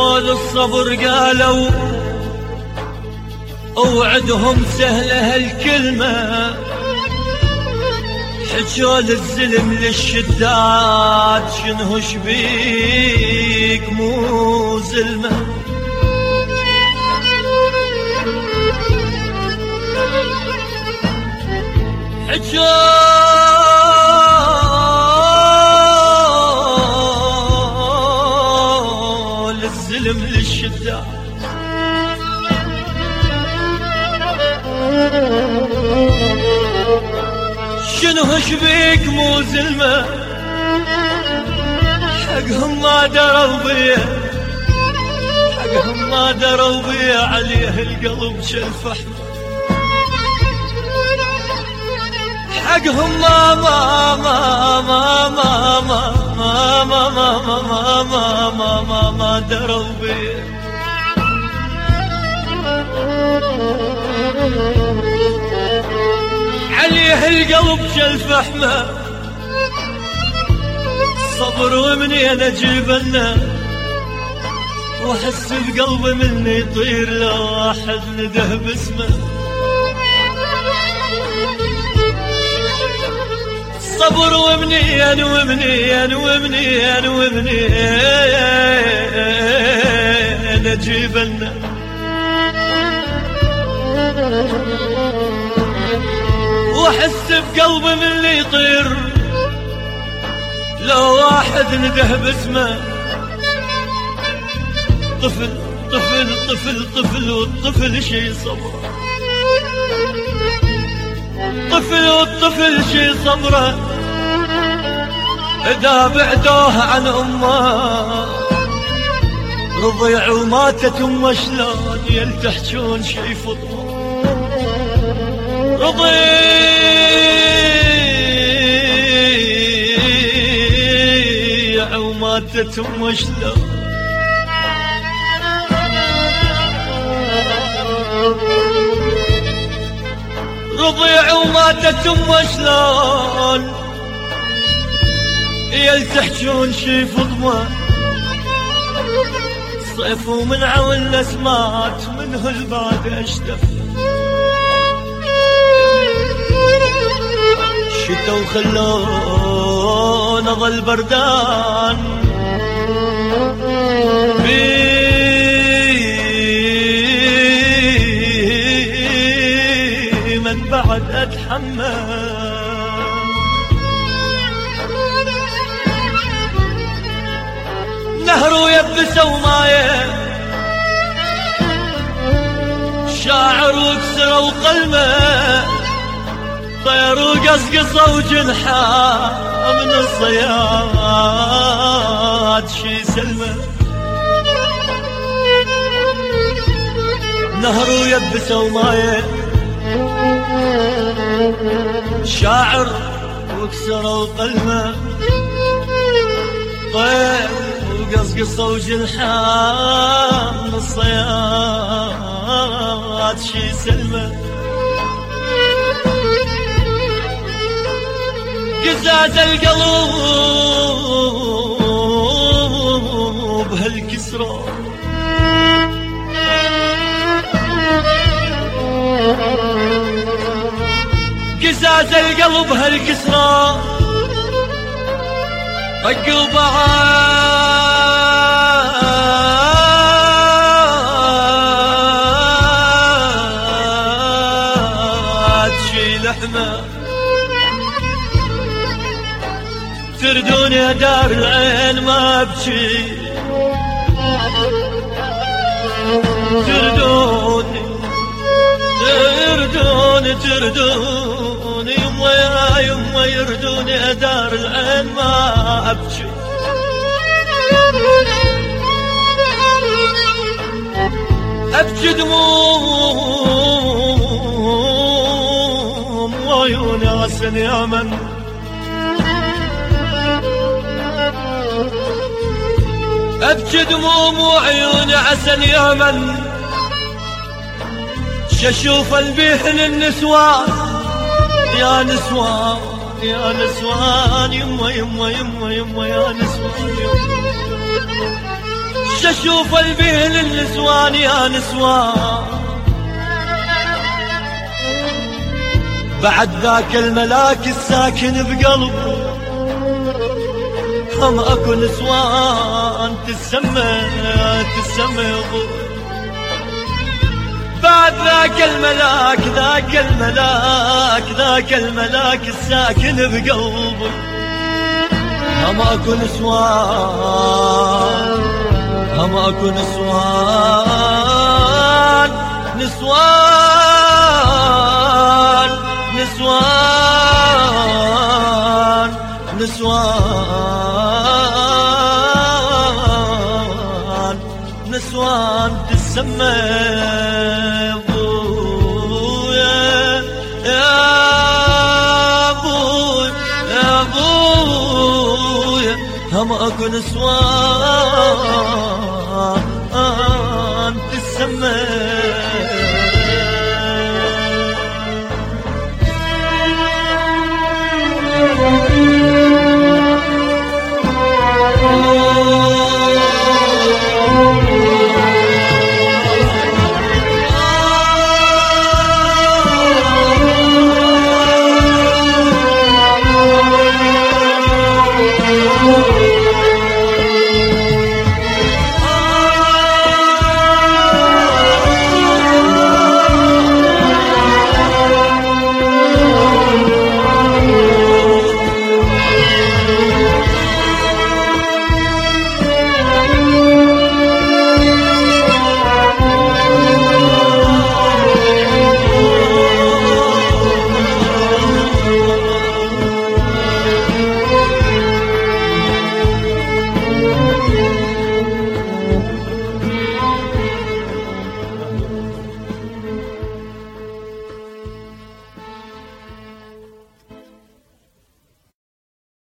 حجول الصبر قالوا اوعدهم سهلة هالكلمة، حجول الزلم للشداد شنو شبيك مو زلمة. حجول الزلم للشداد شنو شبيك مو زلمة، حقهم ما دروا بيه، حقهم ما دروا بيه، عليه القلب شلفحمة، حقهم ما ما ما ما ما ما ما ما ما ما ما ما ما ما دروا بيه. عليه القلب شلفحمة، صبر ومنين اجيبنا، واحس بقلبي مني يطير لو واحد نده باسمه. صبر ومنين ومنين ومنين ومنين اجيبنا، واحس بقلبي من اللي يطير لو واحد نده باسمه. طفل طفل طفل طفل والطفل شي صبر، طفل والطفل شي صبره، اذا بعدوه عن امه رضيع وماتت امه شلون يلتحجون شي فطمه. رضيع وماتت امه شلون، رضيع وماتت امه شلون يلتحجون شي فضمه. صيف ومن عون الاسمات منه البعد اشتف، شتا وخلون اظل بردان من بعد اتحمل. نهر ويبسوا مايه، شاعر وكسروا قلمه، طير وقصقصوا جنحه من الصياد شي سلمه. نهر ويبسوا مايه، شاعر وكسروا قلمه، طير وقصقصوا جنحه من الصياد شي سلمه. قزاز القلوب هالكسرة، قزاز القلب هالكسرة، طق بعاد شي لحمة. تردون يا دار العين ما ابكي، تردوني تردوني تردوني يما يا يما يردوني يا دار العين ما ابكي. ابكي دموم وعيوني عسن يا من، ابكي دموم وعيوني عسن يا من، شاشوف البيه للنسوان يا نسوان يا نسوان يما يما يما يما يا نسوان يما، ششوف البين النسوان يا نسوان، بعد ذاك الملاك الساكن بقلبي هم اكو نسوان تسمى ابوي. بعد ذاك الملاك الساكن بقلبي هم اكو نسوان نسوان تسمى ابويا يا ابويا هم اكو نسوان تسمى